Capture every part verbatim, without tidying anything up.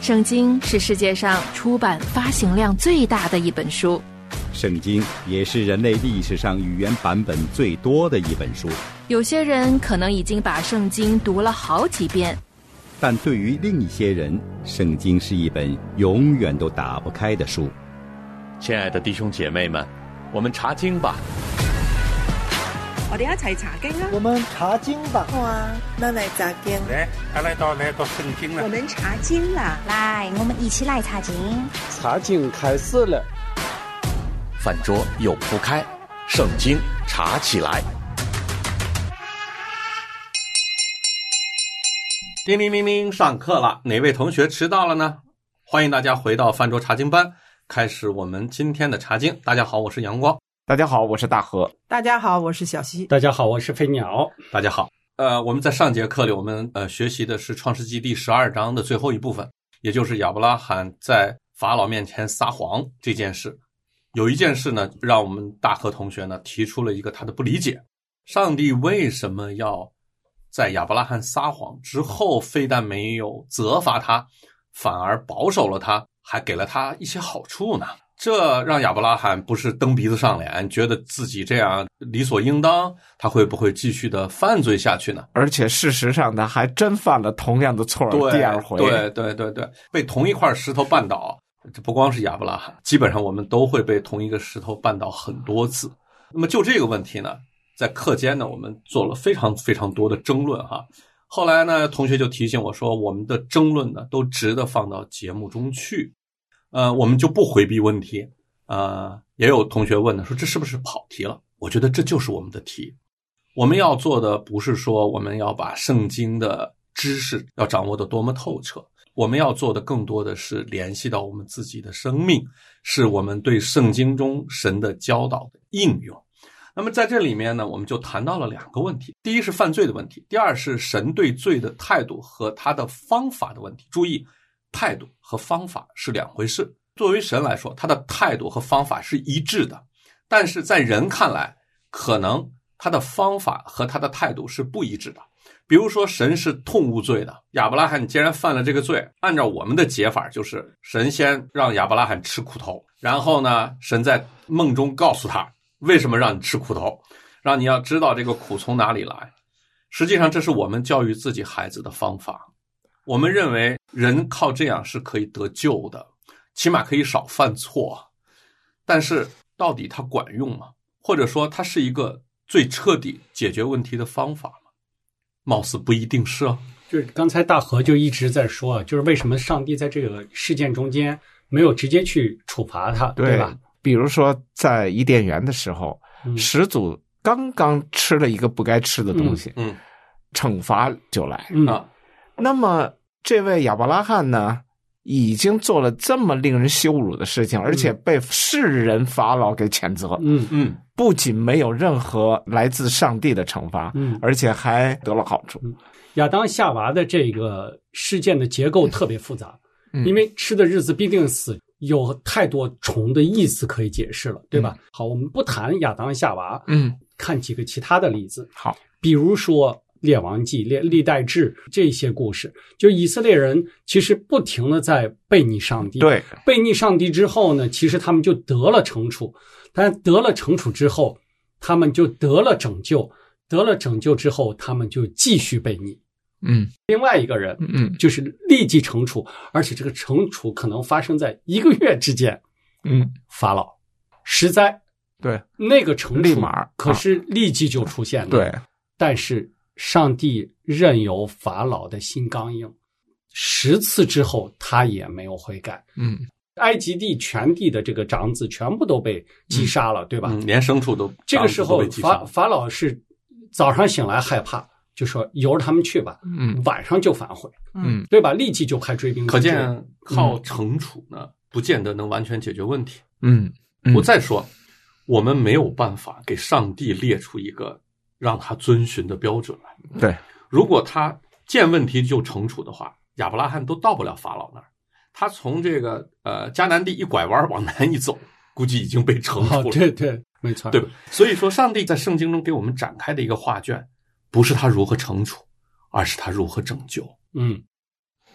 圣经是世界上出版发行量最大的一本书， 圣经也是人类历史上语言版本最多的一本书。 有些人可能已经把圣经读了好几遍， 但对于另一些人，圣经是一本永远都打不开的书。 亲爱的弟兄姐妹们，我们查经吧。 我哋一齊查經啦！ 我們查經吧！ 好啊，那來查經。 來，來到來到聖經了。 我們查經啦！ 來，我們一起來查經。 查經開始了。 飯桌又鋪開，聖經查起來。叮铃铃铃，上課了，哪位同學遲到了呢？歡迎大家回到飯桌查經班，開始我們今天的查經。大家好，我是陽光。 大家好，我是大河。 大家好，我是小溪。 大家好，我是飞鸟。 大家好。呃，我们在上节课里，我们呃学习的是创世纪第十二章的最后一部分，也就是亚伯拉罕在法老面前撒谎这件事。有一件事呢，让我们大河同学呢提出了一个他的不理解：上帝为什么要在亚伯拉罕撒谎之后，非但没有责罚他，反而保守了他，还给了他一些好处呢？这让亚伯拉罕不是蹬鼻子上脸，觉得自己这样理所应当，他会不会继续的犯罪下去呢？ 而且事实上他还真犯了同样的错，第二回。 对对对对，被同一块石头绊倒，这不光是亚伯拉罕，基本上我们都会被同一个石头绊倒很多次。那么就这个问题呢，在课间呢，我们做了非常非常多的争论哈。后来呢，同学就提醒我说，我们的争论呢，都值得放到节目中去。呃，我们就不回避问题。呃，也有同学问呢，说这是不是跑题了？我觉得这就是我们的题。我们要做的不是说我们要把圣经的知识要掌握得多么透彻，我们要做的更多的是联系到我们自己的生命，是我们对圣经中神的教导的应用。那么在这里面呢，我们就谈到了两个问题。第一是犯罪的问题，第二是神对罪的态度和他的方法的问题。注意，态度和方法是两回事。作为神来说，他的态度和方法是一致的，但是在人看来，可能他的方法和他的态度是不一致的。比如说，神是痛恶罪的，亚伯拉罕既然犯了这个罪，按照我们的解法，就是神先让亚伯拉罕吃苦头，然后呢，神在梦中告诉他为什么让你吃苦头，让你要知道这个苦从哪里来。实际上，这是我们教育自己孩子的方法。我们认为人靠这样是可以得救的，起码可以少犯错，但是到底它管用吗？或者说它是一个最彻底解决问题的方法吗？貌似不一定是啊。 就是刚才大河就一直在说，就是为什么上帝在这个事件中间没有直接去处罚他， 对, 对吧？ 比如说在伊甸园的时候， 嗯、 始祖刚刚吃了一个不该吃的东西， 嗯，嗯惩罚就来、 嗯、 啊。那么这位亚伯拉罕呢，已经做了这么令人羞辱的事情，而且被世人法老给谴责。 嗯嗯， 不仅没有任何来自上帝的惩罚， 嗯， 而且还得了好处。 嗯、亚当夏娃的这个事件的结构特别复杂， 嗯、 因为吃的日子必定死，有太多重的意思可以解释了，对吧？嗯、好，我们不谈亚当夏娃， 嗯， 看几个其他的例子。 好， 比如说列王记、列历代志这些故事，就以色列人其实不停的在背逆上帝， 对， 背逆上帝之后呢，其实他们就得了惩处，但得了惩处之后，他们就得了拯救，得了拯救之后，他们就继续背逆。 嗯， 另外一个人， 嗯， 就是立即惩处，而且这个惩处可能发生在一个月之间。 嗯， 法老十灾， 对， 那个惩处立马可是立即就出现了， 对， 但是上帝任由法老的心刚硬，十次之后他也没有悔改。 嗯， 埃及地全地的这个长子全部都被击杀了，嗯、对吧？ 嗯，连牲畜都这个时候法法老是早上醒来害怕，就说由着他们去吧， 嗯， 晚上就反悔， 嗯， 对吧？立即就派追兵。 可见靠惩处呢，嗯、不见得能完全解决问题。 嗯， 嗯我再说，我们没有办法给上帝列出一个让他遵循的标准来。 对， 如果他见问题就惩处的话，亚伯拉罕都到不了法老那儿。他从这个呃迦南地一拐弯往南一走，估计已经被惩处了。 哦、对对，没错， 对吧？所以说，上帝在圣经中给我们展开的一个画卷，不是他如何惩处，而是他如何拯救。 嗯，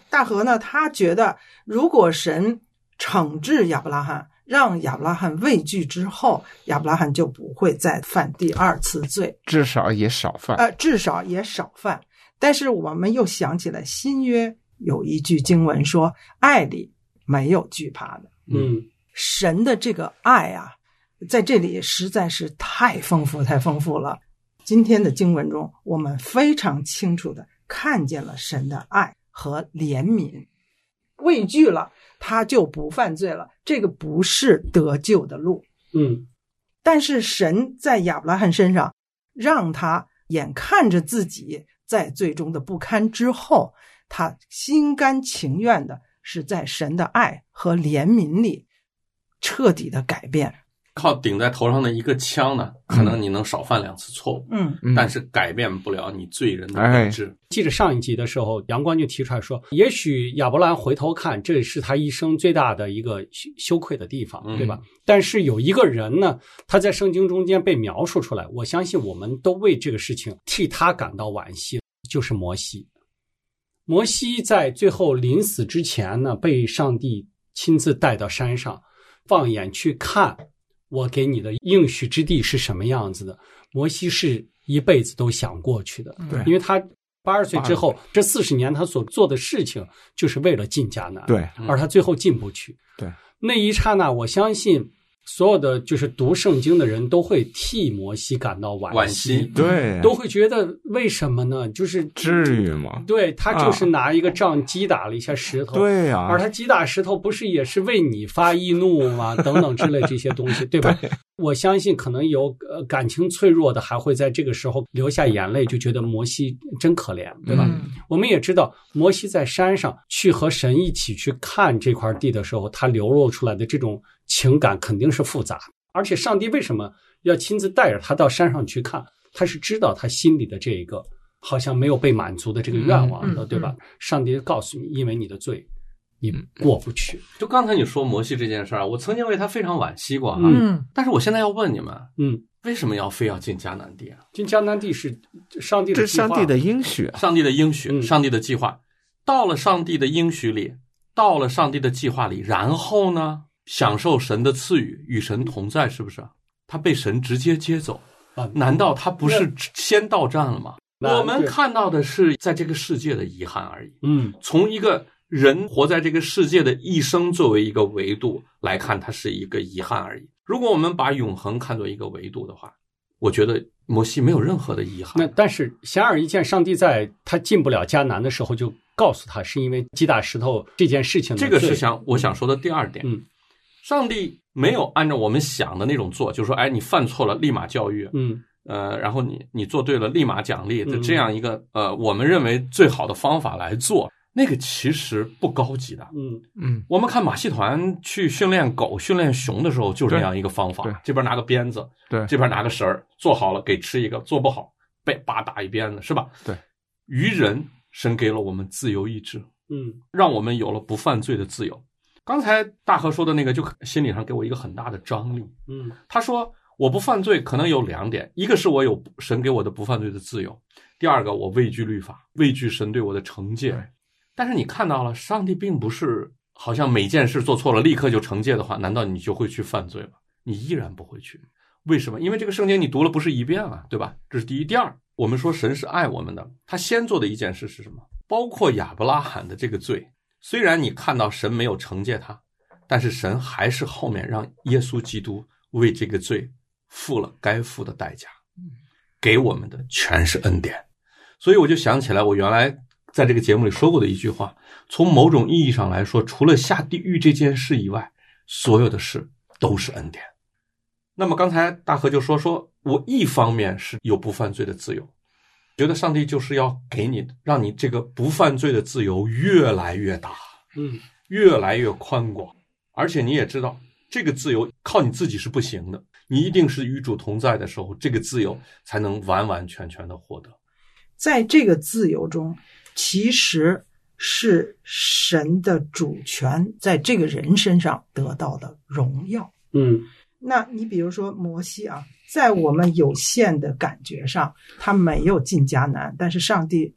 大河呢，他觉得如果神惩治亚伯拉罕，让亚伯拉罕畏惧之后，亚伯拉罕就不会再犯第二次罪， 至少也少犯。 呃，至少也少犯。但是我们又想起来新约有一句经文说，爱里没有惧怕的。 嗯， 神的这个爱啊，在这里实在是太丰富太丰富了。今天的经文中，我们非常清楚的看见了神的爱和怜悯。畏惧了，他就不犯罪了，这个不是得救的路。 嗯， 但是神在亚伯拉罕身上，让他眼看着自己在最终的不堪之后，他心甘情愿的是在神的爱和怜悯里彻底的改变。 靠顶在头上的一个枪呢，可能你能少犯两次错误， 嗯， 但是改变不了你罪人的本质。 记着上一集的时候，杨光就提出来说，也许亚伯兰回头看，这是他一生最大的一个羞愧的地方，对吧？嗯、但是有一个人呢，他在圣经中间被描述出来，我相信我们都为这个事情替他感到惋惜，就是摩西。摩西在最后临死之前呢，被上帝亲自带到山上，放眼去看我给你的应许之地是什么样子的。摩西是一辈子都想过去的， 对， 因为他八十岁之后，这四十年他所做的事情就是为了进迦南， 对， 而他最后进不去， 对。 那一刹那，我相信所有的就是读圣经的人都会替摩西感到惋惜， 对， 都会觉得为什么呢？就是至于吗？ 对，他就是拿一个杖击打了一下石头， 对呀、啊， 而他击打石头不是也是为你发易怒吗？等等之类这些东西，对吧？对，我相信可能有呃感情脆弱的还会在这个时候流下眼泪，就觉得摩西真可怜，对吧？嗯、我们也知道，摩西在山上去和神一起去看这块地的时候，他流露出来的这种情感肯定是复杂，而且上帝为什么要亲自带着他到山上去看？他是知道他心里的这一个好像没有被满足的这个愿望的，嗯嗯、对吧？上帝告诉你，因为你的罪，你过不去。 就刚才你说摩西这件事儿，我曾经为他非常惋惜过啊。 嗯， 但是我现在要问你们， 嗯， 为什么要非要进迦南地啊？ 进迦南地是上帝的计划， 这上帝的应许， 上帝的应许， 嗯、 上帝的计划。到了上帝的应许里，到了上帝的计划里，然后呢？享受神的赐予，与神同在，是不是？他被神直接接走， 啊、 难道他不是先到站了吗？我们看到的是在这个世界的遗憾而已。 嗯， 从一个人活在这个世界的一生作为一个维度来看，它是一个遗憾而已。如果我们把永恒看作一个维度的话，我觉得摩西没有任何的遗憾。 那但是显而易见，上帝在他进不了迦南的时候就告诉他，是因为击打石头这件事情的。 这个是想我想说的第二点。 嗯。 上帝没有按照我们想的那种做，就是说，哎，你犯错了立马教育， 嗯， 呃，然后你你做对了立马奖励的这样一个呃，我们认为最好的方法来做，那个其实不高级的， 嗯嗯。 我们看马戏团去训练狗、训练熊的时候，就这样一个方法，这边拿个鞭子， 对， 这边拿个绳儿，做好了给吃一个，做不好被叭打一鞭子，是吧？ 对。 于人，神给了我们自由意志， 嗯， 让我们有了不犯罪的自由。刚才大河说的那个，就心理上给我一个很大的张力。 嗯， 他说我不犯罪可能有两点，一个是我有神给我的不犯罪的自由，第二个我畏惧律法，畏惧神对我的惩戒。但是你看到了，上帝并不是好像每件事做错了立刻就惩戒的话，难道你就会去犯罪吗？你依然不会去。为什么？因为这个圣经你读了不是一遍啊，对吧？这是第一。第二，我们说神是爱我们的，他先做的一件事是什么？包括亚伯拉罕的这个罪，虽然你看到神没有惩戒他，但是神还是后面让耶稣基督为这个罪付了该付的代价，给我们的全是恩典。所以我就想起来我原来在这个节目里说过的一句话，从某种意义上来说，除了下地狱这件事以外，所有的事都是恩典。那么刚才大河就说说我一方面是有不犯罪的自由，觉得上帝就是要给你，让你这个不犯罪的自由越来越大， 嗯， 越来越宽广。而且你也知道，这个自由靠你自己是不行的，你一定是与主同在的时候，这个自由才能完完全全的获得。 在这个自由中，其实是神的主权在这个人身上得到的荣耀。 嗯， 那你比如说摩西啊，在我们有限的感觉上，他没有进迦南，但是上帝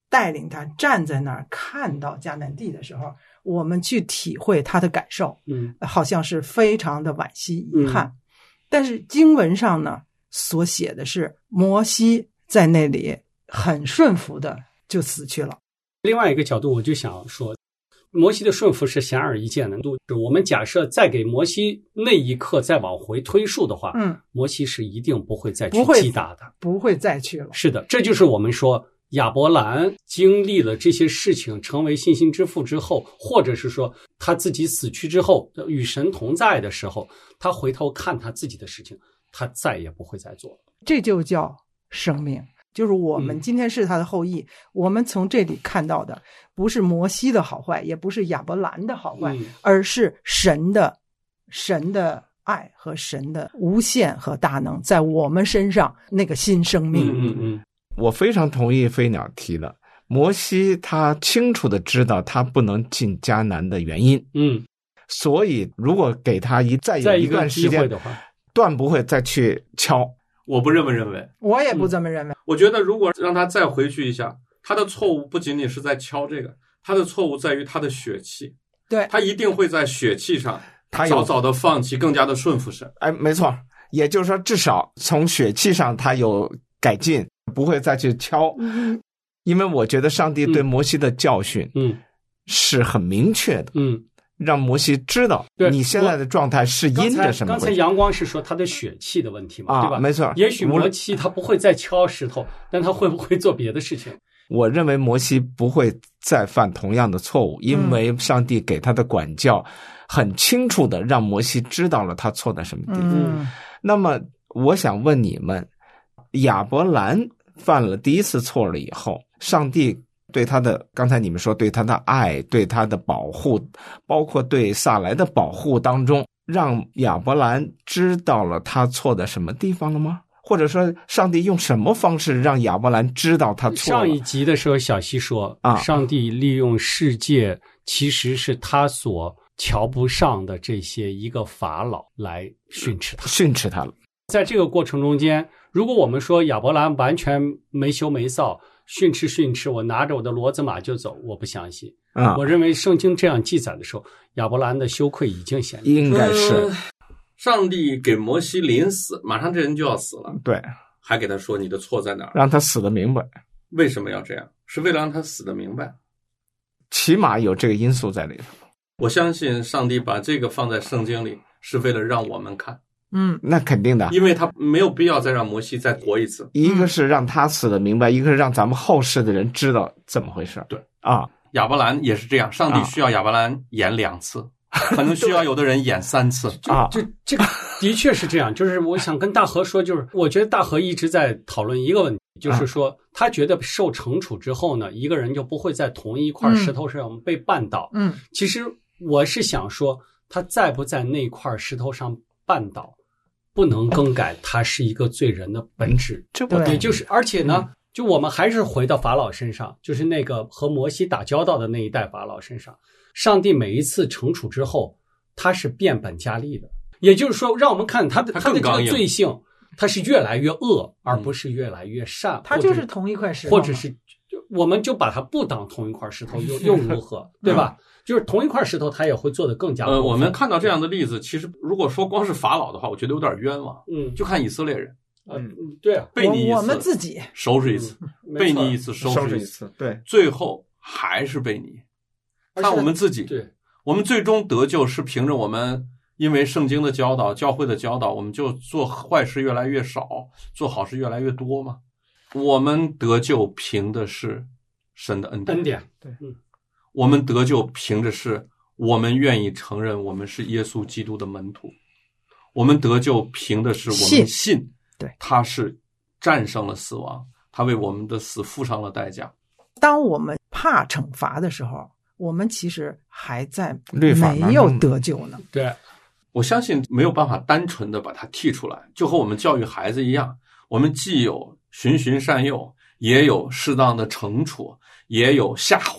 带领他站在那儿看到迦南地的时候，我们去体会他的感受， 嗯， 好像是非常的惋惜遗憾。嗯、但是经文上呢所写的是摩西在那里很顺服的就死去了。 另外一个角度我就想说，摩西的顺服是显而易见的。我们假设再给摩西那一刻再往回推述的话， 嗯， 摩西是一定不会再去击打的， 不会，不会再去了。 是的，这就是我们说亚伯兰经历了这些事情，成为信心之父之后，或者是说他自己死去之后，与神同在的时候，他回头看他自己的事情，他再也不会再做了。 这就叫生命。就是我们今天是他的后裔、嗯、我们从这里看到的不是摩西的好坏，也不是亚伯兰的好坏、嗯、而是神的神的爱和神的无限和大能在我们身上那个新生命。 嗯嗯， 我非常同意飞鸟提的，摩西他清楚的知道他不能进迦南的原因， 嗯， 所以如果给他一再有一段时间的话， 断不会再去敲。 我不这么认为， 我也不这么认为、嗯、 我觉得如果让他再回去一下，他的错误不仅仅是在敲这个，他的错误在于他的血气。 对， 他一定会在血气上早早的放弃，更加的顺服神。 哎，没错，也就是说至少从血气上他有改进，不会再去敲。 嗯， 因为我觉得上帝对摩西的教训嗯是很明确的。 嗯， 让摩西知道你现在的状态是因着什么。 刚才阳光是说他的血气的问题嘛， 啊、 对吧？ 没错。 也许摩西他不会再敲石头，但他会不会做别的事情？ 我认为摩西不会再犯同样的错误，因为上帝给他的管教很清楚的让摩西知道了他错在什么地方。 嗯， 那么我想问你们，亚伯兰犯了第一次错了以后，上帝对他的，刚才你们说对他的爱，对他的保护，包括对撒来的保护当中，让亚伯兰知道了他错在什么地方了吗？或者说上帝用什么方式让亚伯兰知道他错了？ 上一集的时候小西说、啊、上帝利用世界其实是他所瞧不上的这些一个法老来训斥他， 训斥他了。 在这个过程中间，如果我们说亚伯兰完全没羞没臊，训斥训斥，我拿着我的骡子马就走，我不相信、 啊、 我认为圣经这样记载的时候，亚伯兰的羞愧已经显现，应该是、 呃、上帝给摩西临死，马上这人就要死了， 对， 还给他说你的错在哪儿， 让他死得明白。 为什么要这样？是为了让他死得明白， 起码有这个因素在里头。 我相信上帝把这个放在圣经里是为了让我们看。 嗯，那肯定的， 因为他没有必要再让摩西再活一次。 一个是让他死得明白，一个是让咱们后世的人知道怎么回事。 对啊， 亚伯兰也是这样，上帝需要亚伯兰演两次、啊、可能需要有的人演三次啊。这这个的确是这样，就是我想跟大和说，就是我觉得大和一直在讨论一个问题，就是说他觉得受惩处之后呢，一个人就不会在同一块石头上被绊倒。 嗯， 其实我是想说，他在不在那块石头上绊倒，不能更改他是一个罪人的本质。 这不也就是，而且呢、嗯，就我们还是回到法老身上，就是那个和摩西打交道的那一代法老身上，上帝每一次惩处之后，他是变本加厉的。也就是说，让我们看他的他的这个罪性，他是越来越恶，而不是越来越善。 他就是同一块石头， 或者是我们就把它不当同一块石头，又又如何？对吧？就是同一块石头，他也会做得更加。 呃，我们看到这样的例子，其实如果说光是法老的话，我觉得有点冤枉。 嗯， 就看以色列人。 嗯，对啊， 背你一次， 我们自己收拾一次， 嗯、 背你一次，收拾一次，对， 最后还是背你。看我们自己， 对， 我们最终得救是凭着我们因为圣经的教导、教会的教导，我们就做坏事越来越少，做好事越来越多吗？我们得救凭的是神的恩典， 恩典，对， 嗯，我们得救凭着是我们愿意承认我们是耶稣基督的门徒，我们得救凭的是我们信， 对， 他是战胜了死亡，他为我们的死付上了代价。 当我们怕惩罚的时候，我们其实还在没有得救呢。 对， 我相信没有办法单纯的把它剔出来，就和我们教育孩子一样，我们既有循循善诱，也有适当的惩处，也有吓唬，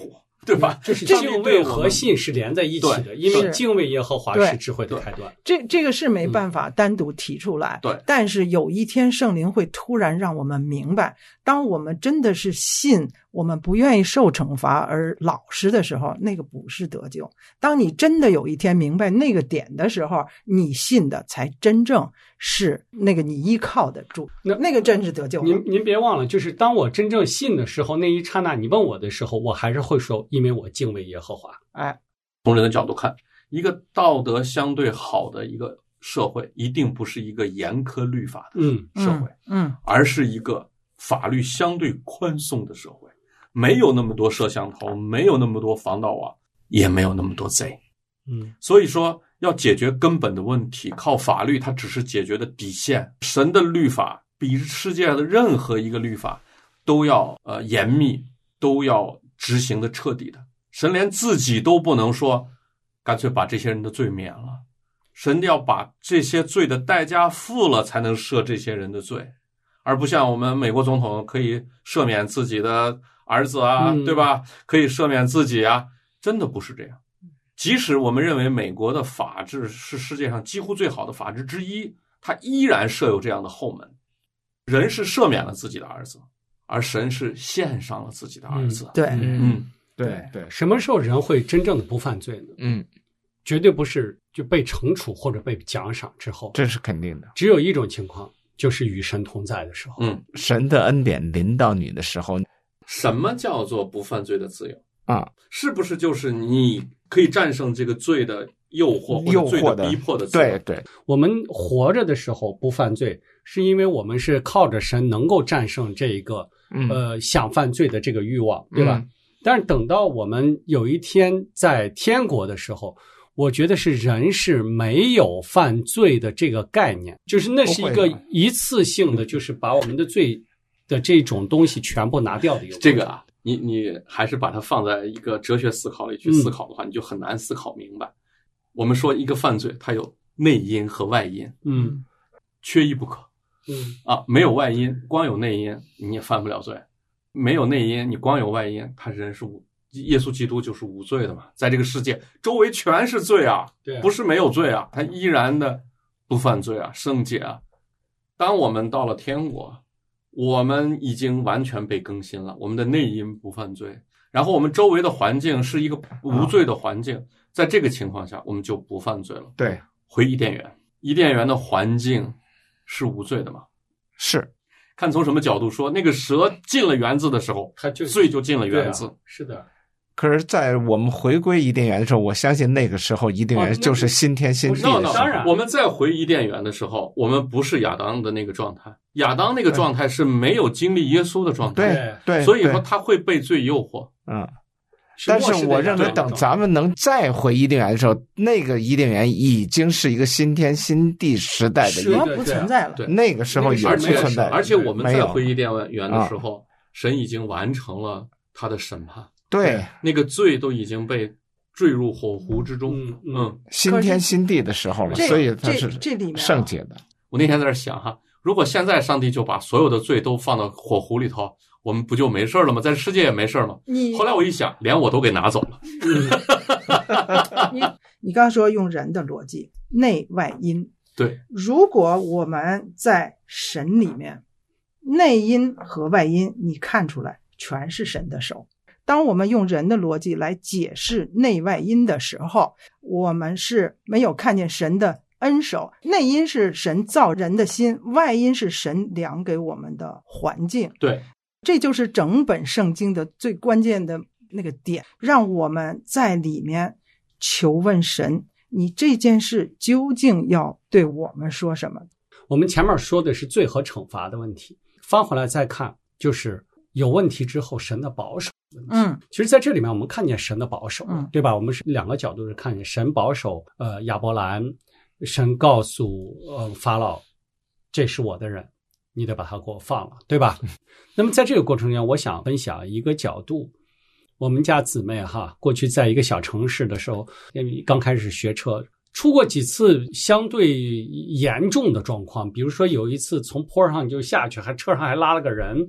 对吧？ 就是敬畏和信是连在一起的，因为敬畏耶和华是智慧的开端。 这这个是没办法单独提出来， 对、嗯。 但是有一天圣灵会突然让我们明白，当我们真的是信，我们不愿意受惩罚而老实的时候，那个不是得救。当你真的有一天明白那个点的时候，你信的才真正是那个你依靠的主，那那个真是得救了。 您您别忘了，就是当我真正信的时候，那一刹那你问我的时候，我还是会说，因为我敬畏耶和华。 哎， 从人的角度看，一个道德相对好的一个社会，一定不是一个严苛律法的社会， 嗯，嗯而是一个法律相对宽松的社会，没有那么多摄像头，没有那么多防盗网，也没有那么多贼。 嗯， 所以说要解决根本的问题，靠法律它只是解决的底线。神的律法比世界上的任何一个律法都要呃严密，都要执行的彻底的。神连自己都不能说干脆把这些人的罪免了，神要把这些罪的代价付了才能赦这些人的罪，而不像我们美国总统可以赦免自己的儿子啊、嗯、对吧，可以赦免自己啊，真的不是这样。即使我们认为美国的法治是世界上几乎最好的法治之一，它依然设有这样的后门。人是赦免了自己的儿子，而神是献上了自己的儿子。 嗯、对， 嗯， 对对。什么时候人会真正的不犯罪呢？ 嗯， 绝对不是就被惩处或者被奖赏之后， 这是肯定的。 只有一种情况，就是与神同在的时候。 嗯， 神的恩典临到你的时候。 什么叫做不犯罪的自由啊？ 是不是就是你可以战胜这个罪的诱惑或者罪的逼迫的自由？ 对对， 我们活着的时候不犯罪，是因为我们是靠着神能够战胜这一个、嗯、呃想犯罪的这个欲望，对吧？嗯、但是等到我们有一天在天国的时候，我觉得是人是没有犯罪的这个概念，就是那是一个一次性的，就是把我们的罪的这种东西全部拿掉的一个这个啊。你你还是把它放在一个哲学思考里去思考的话、嗯、你就很难思考明白。我们说一个犯罪它有内因和外因， 嗯， 缺一不可。 嗯啊，没有外因光有内因你也犯不了罪，没有内因你光有外因，他人是无耶稣基督就是无罪的嘛，在这个世界周围全是罪啊， 对啊， 不是没有罪啊，他依然的不犯罪啊，圣洁啊。当我们到了天国，我们已经完全被更新了，我们的内因不犯罪，然后我们周围的环境是一个无罪的环境，在这个情况下我们就不犯罪了。 对， 回伊甸园，伊甸园的环境是无罪的吗？ 是。 看从什么角度说，那个蛇进了园子的时候， 它就罪就进了园子、 啊、是的。 可是在我们回归伊甸园的时候，我相信那个时候伊甸园就是新天新地的时候、 哦、当然我们再回伊甸园的时候，我们不是亚当的那个状态，亚当那个状态是没有经历耶稣的状态， 对对， 所以说他会被罪诱惑。 嗯，但是我认为等咱们能再回伊甸园的时候，那个伊甸园已经是一个新天新地时代的伊甸园， 不存在了。 对， 那个时候也不存在。 而且我们再回伊甸园的时候，神已经完成了他的审判。 对， 那个罪都已经被坠入火湖之中。 嗯嗯， 新天新地的时候了，所以它是这里面圣洁的。 我那天在这想哈，如果现在上帝就把所有的罪都放到火湖里头，我们不就没事了吗？在世界也没事吗？ 你后来我一想，连我都给拿走了。 你你刚刚说用人的逻辑，内外因。 对， 如果我们在神里面，内因和外因你看出来全是神的手。当我们用人的逻辑来解释内外因的时候，我们是没有看见神的恩手。内因是神造人的心，外因是神量给我们的环境。 对， 这就是整本圣经的最关键的那个点，让我们在里面求问神，你这件事究竟要对我们说什么？ 我们前面说的是罪和惩罚的问题，翻回来再看，就是有问题之后神的保守。 嗯， 其实在这里面我们看见神的保守， 嗯， 对吧？我们是两个角度是看见神保守，呃，亚伯兰，神告诉呃法老，这是我的人，你得把他给我放了，对吧？那么在这个过程中，我想分享一个角度。我们家姊妹哈，过去在一个小城市的时候，刚开始学车，出过几次相对严重的状况，比如说有一次从坡上就下去，还车上还拉了个人。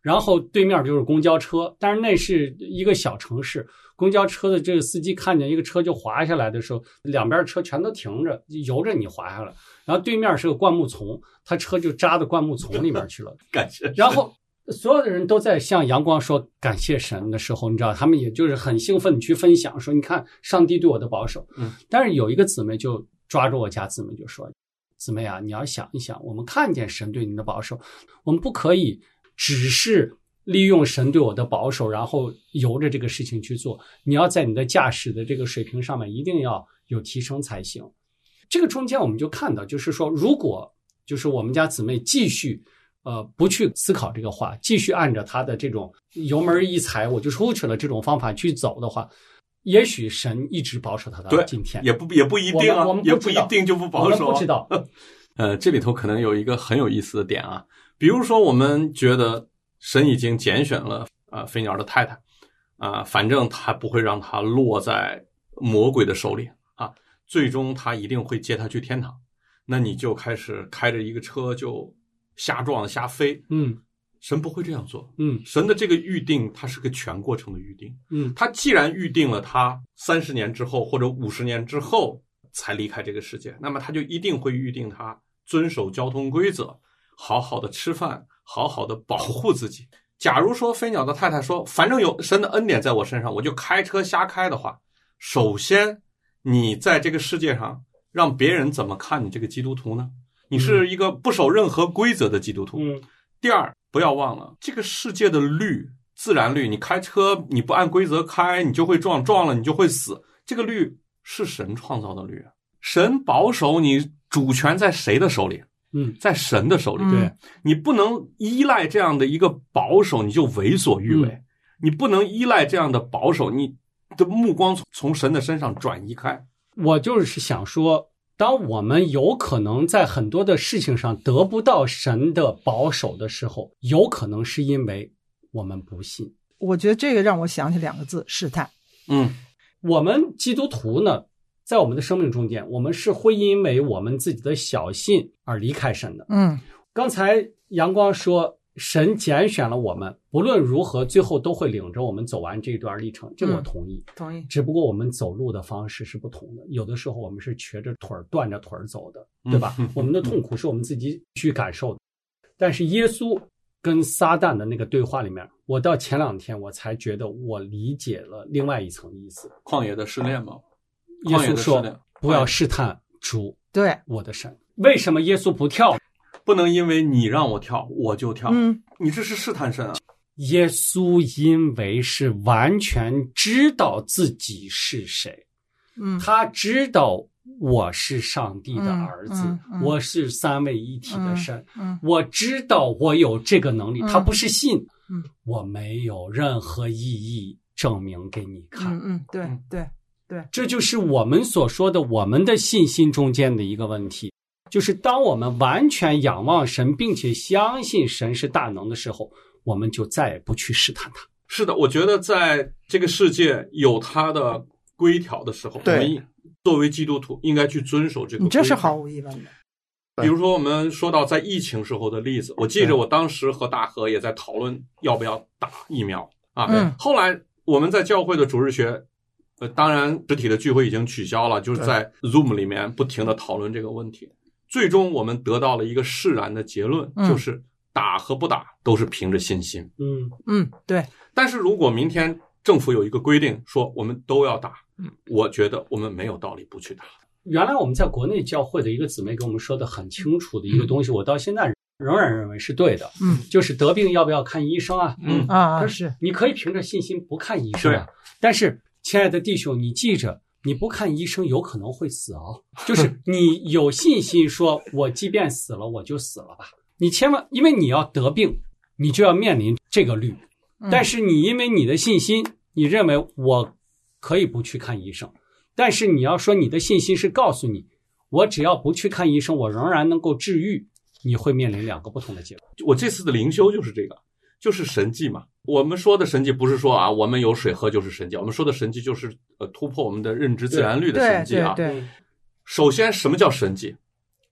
然后对面就是公交车，但是那是一个小城市，公交车的这个司机看见一个车就滑下来的时候，两边车全都停着，由着你滑下来，然后对面是个灌木丛，他车就扎到灌木丛里面去了。 感谢。 然后所有的人都在向阳光说感谢神的时候，你知道他们也就是很兴奋去分享说，你看上帝对我的保守。 嗯， 但是有一个姊妹就抓住我家姊妹就说，姊妹啊，你要想一想，我们看见神对你的保守，我们不可以只是利用神对我的保守，然后由着这个事情去做。你要在你的驾驶的这个水平上面一定要有提升才行。这个中间我们就看到，就是说，如果就是我们家姊妹继续呃不去思考这个话，继续按照她的这种油门一踩我就出去了这种方法去走的话，也许神一直保守她到今天， 也不也不一定啊， 我们也不一定就不保守、啊。 我们不知道。 呃，这里头可能有一个很有意思的点啊，比如说我们觉得神已经拣选了啊、呃、飞鸟的太太啊、呃，反正他不会让他落在魔鬼的手里啊，最终他一定会接他去天堂。那你就开始开着一个车就瞎撞瞎飞， 嗯， 神不会这样做， 嗯， 神的这个预定它是个全过程的预定， 嗯， 他既然预定了他三十年之后或者五十年之后才离开这个世界，那么他就一定会预定他遵守交通规则，好好的吃饭，好好的保护自己。假如说飞鸟的太太说，反正有神的恩典在我身上，我就开车瞎开的话，首先你在这个世界上让别人怎么看你这个基督徒呢？你是一个不守任何规则的基督徒。 嗯。 第二，不要忘了这个世界的律，自然律，你开车你不按规则开，你就会撞，撞了你就会死。这个律是神创造的律，神保守你主权在谁的手里？ 嗯， 在神的手里。 对， 你不能依赖这样的一个保守你就为所欲为、嗯、你不能依赖这样的保守，你的目光从神的身上转移开。 我就是想说，当我们有可能在很多的事情上得不到神的保守的时候，有可能是因为我们不信。 我觉得这个让我想起两个字，试探。 嗯， 我们基督徒呢，在我们的生命中间，我们是会因为我们自己的小信而离开神的。 嗯， 刚才阳光说神拣选了我们，不论如何最后都会领着我们走完这段历程，这个我同意、 嗯、同意。 只不过我们走路的方式是不同的，有的时候我们是瘸着腿断着腿走的，对吧、嗯、我们的痛苦是我们自己去感受的。但是耶稣跟撒旦的那个对话里面，我到前两天我才觉得我理解了另外一层意思。 旷野的试炼吗？ 耶稣说不要试探主， 对， 我的神。为什么耶稣不跳？ 不能因为你让我跳我就跳， 嗯， 你这是试探神啊。 耶稣因为是完全知道自己是谁， 嗯， 他知道我是上帝的儿子、 嗯嗯嗯、 我是三位一体的神、 嗯嗯、 我知道我有这个能力、嗯、他不是信、 嗯、 我没有任何意义证明给你看。 嗯嗯，对对对， 这就是我们所说的我们的信心中间的一个问题，就是当我们完全仰望神并且相信神是大能的时候，我们就再也不去试探他。 是的，我觉得在这个世界有它的规条的时候，我们作为基督徒应该去遵守这个规条。 这是毫无疑问的。 比如说我们说到在疫情时候的例子，我记着我当时和大和也在讨论要不要打疫苗啊、 嗯、 后来我们在教会的主日学呃，当然实体的聚会已经取消了，就是在 Zoom 里面不停地讨论这个问题。最终我们得到了一个释然的结论、嗯、就是打和不打都是凭着信心。 嗯嗯，对。 但是如果明天政府有一个规定说我们都要打，嗯，我觉得我们没有道理不去打。 原来我们在国内教会的一个姊妹跟我们说的很清楚的一个东西、嗯、我到现在仍然认为是对的。 嗯， 就是得病要不要看医生啊？ 嗯啊，是你可以凭着信心不看医生啊。但是亲爱的弟兄，你记着，你不看医生有可能会死哦。就是你有信心说我即便死了我就死了吧，你千万，因为你要得病你就要面临这个律、嗯、但是你因为你的信心你认为我可以不去看医生，但是你要说你的信心是告诉你我只要不去看医生我仍然能够治愈，你会面临两个不同的结果。 我这次的灵修就是这个，就是神迹嘛。我们说的神迹不是说啊我们有水喝就是神迹，我们说的神迹就是呃突破我们的认知自然律的神迹啊。 对对对， 首先什么叫神迹？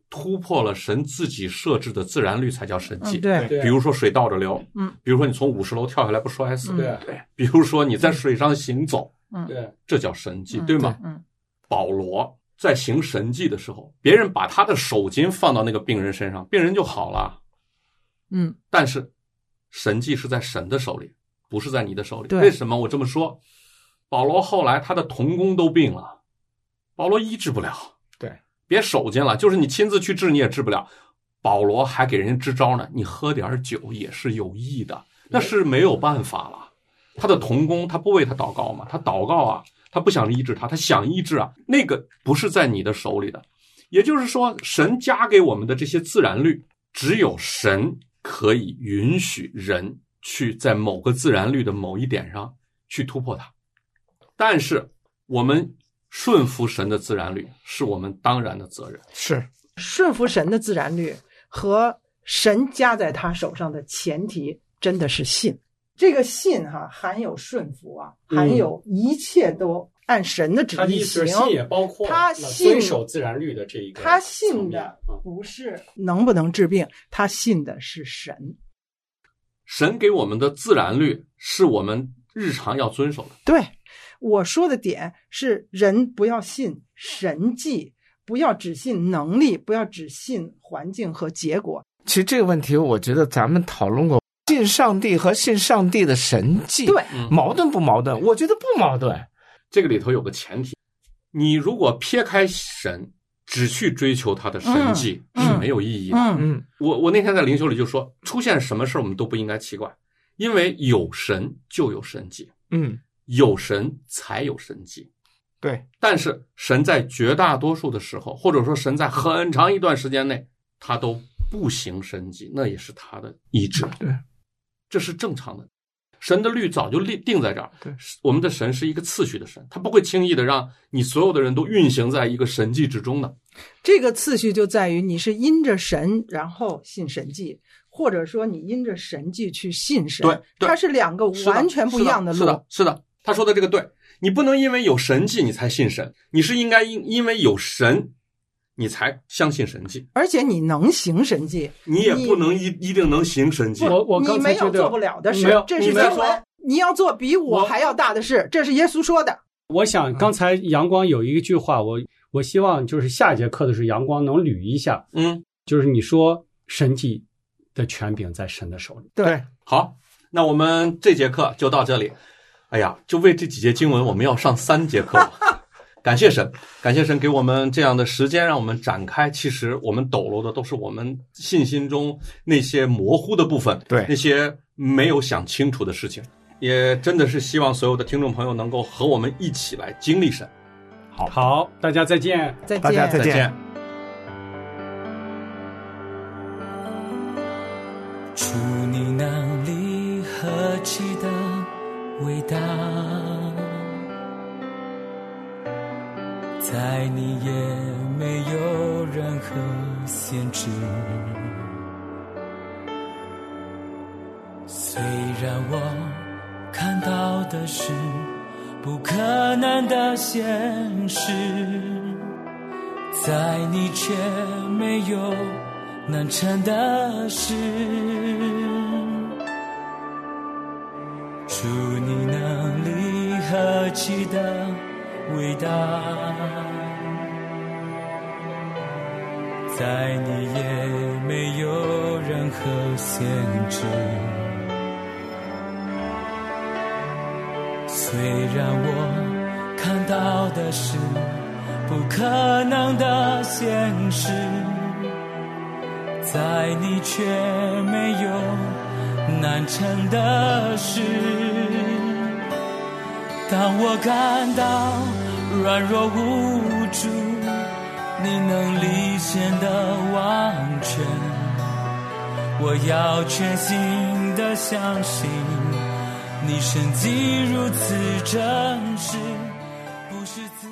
突破了神自己设置的自然律才叫神迹。 嗯、对， 比如说水倒着流， 嗯， 比如说你从五十楼跳下来不摔死， 对对，比如说你在水上行走， 嗯， 对，这叫神迹， 嗯、 对吗？ 嗯， 保罗在行神迹的时候，别人把他的手巾放到那个病人身上，病人就好了。 嗯， 但是神迹是在神的手里，不是在你的手里。 对， 为什么我这么说？保罗后来他的同工都病了，保罗医治不了。 对， 别手巾了，就是你亲自去治你也治不了。保罗还给人家支招呢，你喝点酒也是有益的，那是没有办法了。他的同工他不为他祷告吗？他祷告啊，他不想医治他，他想医治啊，那个不是在你的手里的。也就是说，神加给我们的这些自然律，只有神可以允许人去在某个自然律的某一点上去突破它。但是我们顺服神的自然律是我们当然的责任。 是顺服神的自然律和神加在他手上的前提真的是信。这个信哈、啊、含有顺服啊，含有一切都按神的旨意行。 他信也包括他信遵守自然律的这一个。 他信的不是能不能治病，他信的是神。 神给我们的自然律是我们日常要遵守的。 对，我说的点是人不要信神迹，不要只信能力，不要只信环境和结果。 其实这个问题我觉得咱们讨论过，信上帝和信上帝的神迹， 对， 矛盾不矛盾？我觉得不矛盾。 这个里头有个前提，你如果撇开神，只去追求他的神迹、嗯、是没有意义的。 嗯嗯， 我我那天在灵修里就说，出现什么事我们都不应该奇怪，因为有神就有神迹。 嗯， 有神才有神迹。 对， 但是神在绝大多数的时候，或者说神在很长一段时间内，他都不行神迹，那也是他的意志。 对， 这是正常的。神的律早就定在这儿。 对， 我们的神是一个次序的神，他不会轻易的让你所有的人都运行在一个神迹之中的。 这个次序就在于你是因着神然后信神迹，或者说你因着神迹去信神。 对，对， 它是两个完全不一样的路。 是的，是的，是的，他说的这个对。你不能因为有神迹你才信神，你是应该因因为有神你才相信神迹， 而且你能行神迹， 你也不能一一定能行神迹。 我我刚才你没有做不了的事，这是经文。你要做比我还要大的事，这是耶稣说的。 我想刚才阳光有一句话，我我希望就是下节课的时候阳光能捋一下。 嗯， 就是你说神迹的权柄在神的手里。 对， 好，那我们这节课就到这里。哎呀，就为这几节经文我们要上三节课。感谢神，感谢神给我们这样的时间让我们展开。其实我们抖搂的都是我们信心中那些模糊的部分， 对， 那些没有想清楚的事情。也真的是希望所有的听众朋友能够和我们一起来经历神。 好，好，大家再见， 再见， 大家再见。 再见。 主你能力何其的伟大，在你也没有任何限制。虽然我看到的是不可能的现实，在你却没有难成的事。主你能力何其的伟大，在你也没有任何限制。虽然我看到的是不可能的现实，在你却没有难成的事。当我感到软弱无助，你能力显得完全，我要全心的相信你神迹如此真实，不是自